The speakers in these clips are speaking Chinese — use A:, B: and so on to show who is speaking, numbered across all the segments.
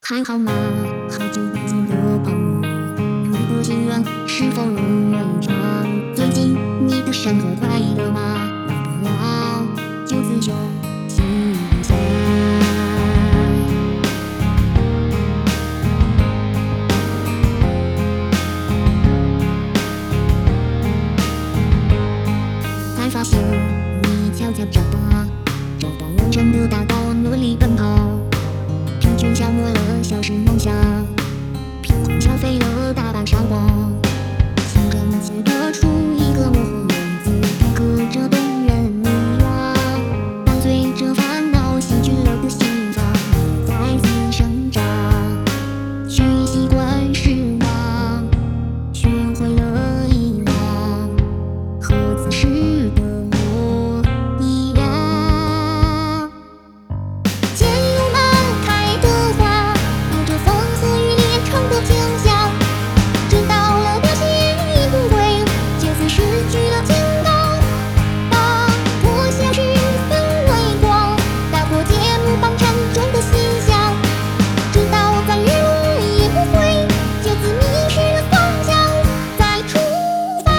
A: 还好吗？好久不见的朋友，你的心愿是否能圆成？最近你的生活快乐吗？要不要就此休息一下？才发现你悄悄长大，找到人生的大道，努力奔跑，疲倦消磨了小时梦想，贫困消费了大半闪光，心中写得出一个模糊样子，一个这动人迷惘，伴随着烦恼洗去了的心房，再次生长，学习惯失望，学会了遗忘，和此时的我一样。渐入满开的花，有着风和雨连成的景象，知道了凋谢已不回，就此失去了肩膀。把破晓时分微光，打破节目榜缠中的形象，知道翻越路也不回，就此迷失了方向，再出发。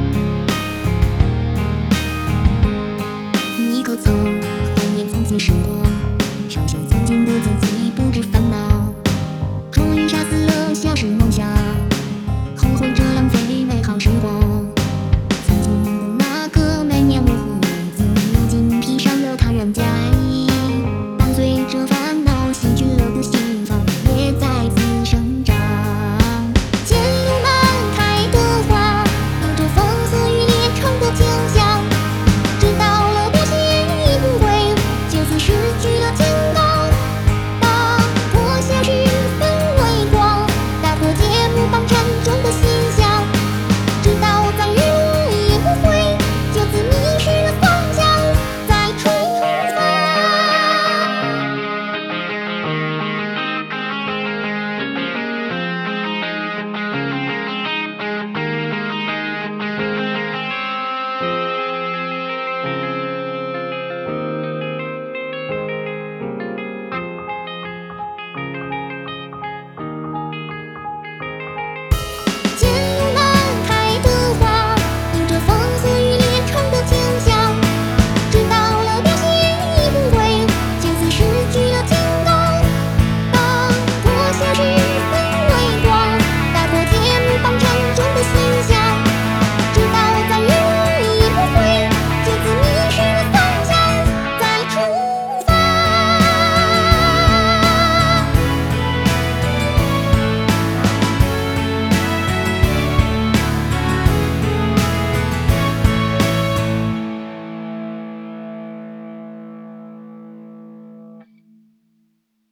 A: 你可曾怀念从前时光？